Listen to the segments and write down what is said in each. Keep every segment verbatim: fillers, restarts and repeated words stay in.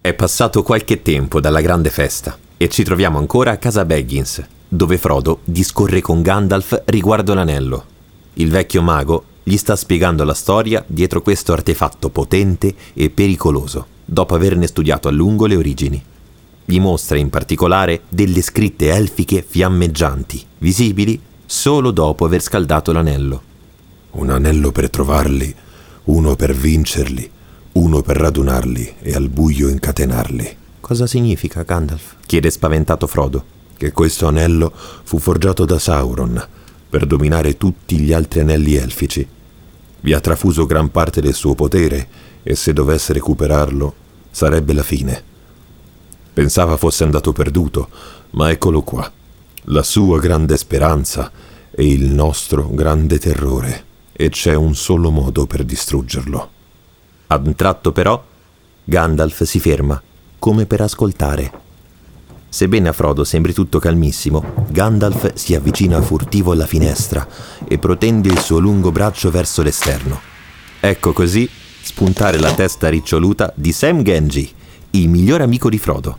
È passato qualche tempo dalla grande festa e ci troviamo ancora a casa Baggins, dove Frodo discorre con Gandalf riguardo l'anello. Il vecchio mago gli sta spiegando la storia dietro questo artefatto potente e pericoloso, dopo averne studiato a lungo le origini. Gli mostra in particolare delle scritte elfiche fiammeggianti, visibili solo dopo aver scaldato l'anello. Un anello per trovarli, uno per vincerli, uno per radunarli e al buio incatenarli. Cosa significa, Gandalf? Chiede spaventato Frodo. Che questo anello fu forgiato da Sauron per dominare tutti gli altri anelli elfici. Vi ha trafuso gran parte del suo potere e se dovesse recuperarlo sarebbe la fine. Pensava fosse andato perduto, ma eccolo qua. La sua grande speranza e il nostro grande terrore. E c'è un solo modo per distruggerlo. Ad un tratto però Gandalf si ferma, come per ascoltare. Sebbene a Frodo sembri tutto calmissimo, Gandalf si avvicina furtivo alla finestra e protende il suo lungo braccio verso l'esterno. Ecco così spuntare la testa riccioluta di Sam Gamgee, il migliore amico di Frodo.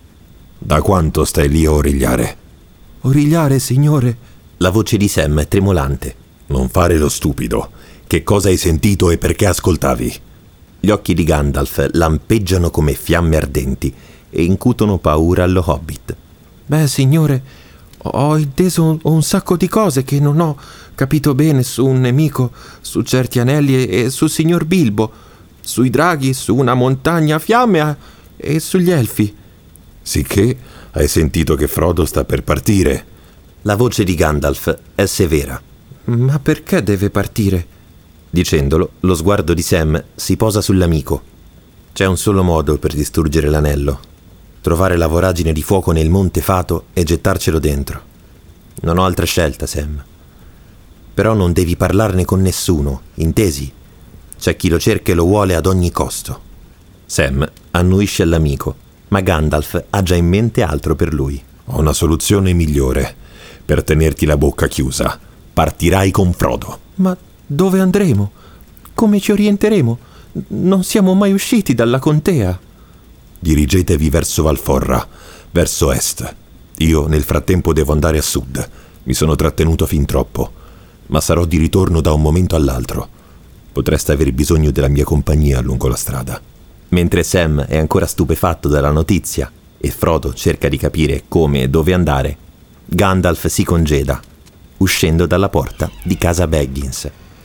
Da quanto stai lì a origliare? Origliare, signore? La voce di Sam è tremolante. Non fare lo stupido. Che cosa hai sentito e perché ascoltavi? Gli occhi di Gandalf lampeggiano come fiamme ardenti e incutono paura allo Hobbit. Beh, signore, ho inteso un sacco di cose che non ho capito bene su un nemico, su certi anelli e, e sul signor Bilbo, sui draghi, su una montagna a fiamme e sugli elfi. Sicché hai sentito che Frodo sta per partire. La voce di Gandalf è severa. Ma perché deve partire? Dicendolo, lo sguardo di Sam si posa sull'amico. C'è un solo modo per distruggere l'anello: trovare la voragine di fuoco nel Monte Fato e gettarcelo dentro. Non ho altra scelta, Sam. Però non devi parlarne con nessuno, intesi? C'è chi lo cerca e lo vuole ad ogni costo. Sam annuisce all'amico, ma Gandalf ha già in mente altro per lui. Ho una soluzione migliore per tenerti la bocca chiusa. Partirai con Frodo. Ma dove andremo? Come ci orienteremo? Non siamo mai usciti dalla contea. Dirigetevi verso Valforra, verso est. Io nel frattempo devo andare a sud. Mi sono trattenuto fin troppo, ma sarò di ritorno da un momento all'altro. Potreste aver bisogno della mia compagnia lungo la strada. Mentre Sam è ancora stupefatto dalla notizia e Frodo cerca di capire come e dove andare, Gandalf si congeda, uscendo dalla porta di casa Baggins.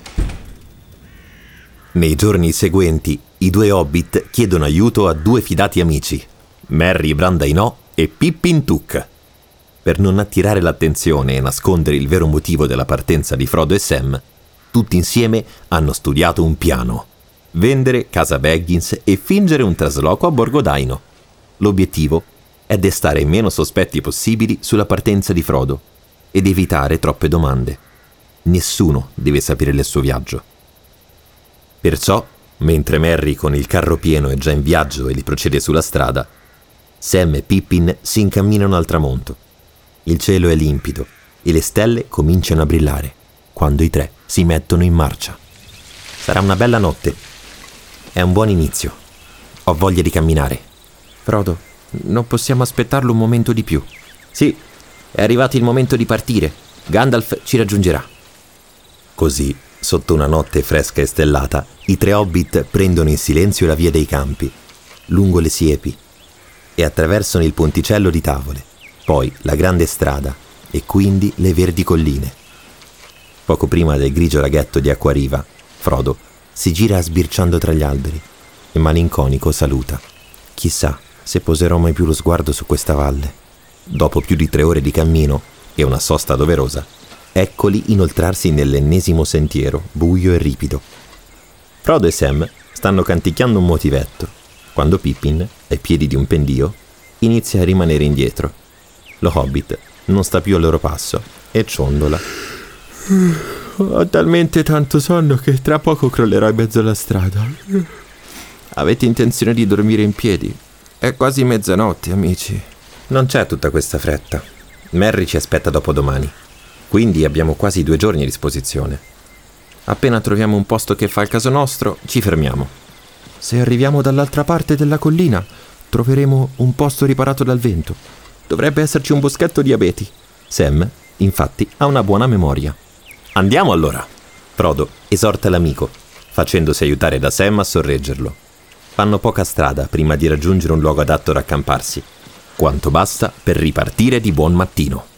Nei giorni seguenti, i due Hobbit chiedono aiuto a due fidati amici, Merry Brandainò e Pippin Took. Per non attirare l'attenzione e nascondere il vero motivo della partenza di Frodo e Sam, tutti insieme hanno studiato un piano: vendere casa Baggins e fingere un trasloco a Borgo Daino. L'obiettivo è destare i meno sospetti possibili sulla partenza di Frodo ed evitare troppe domande. Nessuno deve sapere del suo viaggio. Perciò, mentre Merry con il carro pieno è già in viaggio e li procede sulla strada, Sam e Pippin si incamminano al tramonto. Il cielo è limpido e le stelle cominciano a brillare quando i tre si mettono in marcia. Sarà una bella notte. È un buon inizio. Ho voglia di camminare. Frodo, non possiamo aspettarlo un momento di più. Sì, è arrivato il momento di partire. Gandalf ci raggiungerà. Così, sotto una notte fresca e stellata, i tre Hobbit prendono in silenzio la via dei campi, lungo le siepi, e attraversano il ponticello di Tavole, poi la grande strada e quindi le verdi colline. Poco prima del grigio laghetto di Acquariva, Frodo si gira sbirciando tra gli alberi e malinconico saluta. Chissà se poserò mai più lo sguardo su questa valle. Dopo più di tre ore di cammino e una sosta doverosa, eccoli inoltrarsi nell'ennesimo sentiero, buio e ripido. Frodo e Sam stanno canticchiando un motivetto, quando Pippin, ai piedi di un pendio, inizia a rimanere indietro. Lo Hobbit non sta più al loro passo e ciondola. Ho talmente tanto sonno che tra poco crollerò in mezzo alla strada. Avete intenzione di dormire in piedi? È quasi mezzanotte, amici. Non c'è tutta questa fretta. Merry ci aspetta dopodomani, quindi abbiamo quasi due giorni a disposizione. Appena troviamo un posto che fa il caso nostro, ci fermiamo. Se arriviamo dall'altra parte della collina, troveremo un posto riparato dal vento. Dovrebbe esserci un boschetto di abeti. Sam, infatti, ha una buona memoria. Andiamo allora! Frodo esorta l'amico, facendosi aiutare da Sam a sorreggerlo. Fanno poca strada prima di raggiungere un luogo adatto ad accamparsi, quanto basta per ripartire di buon mattino.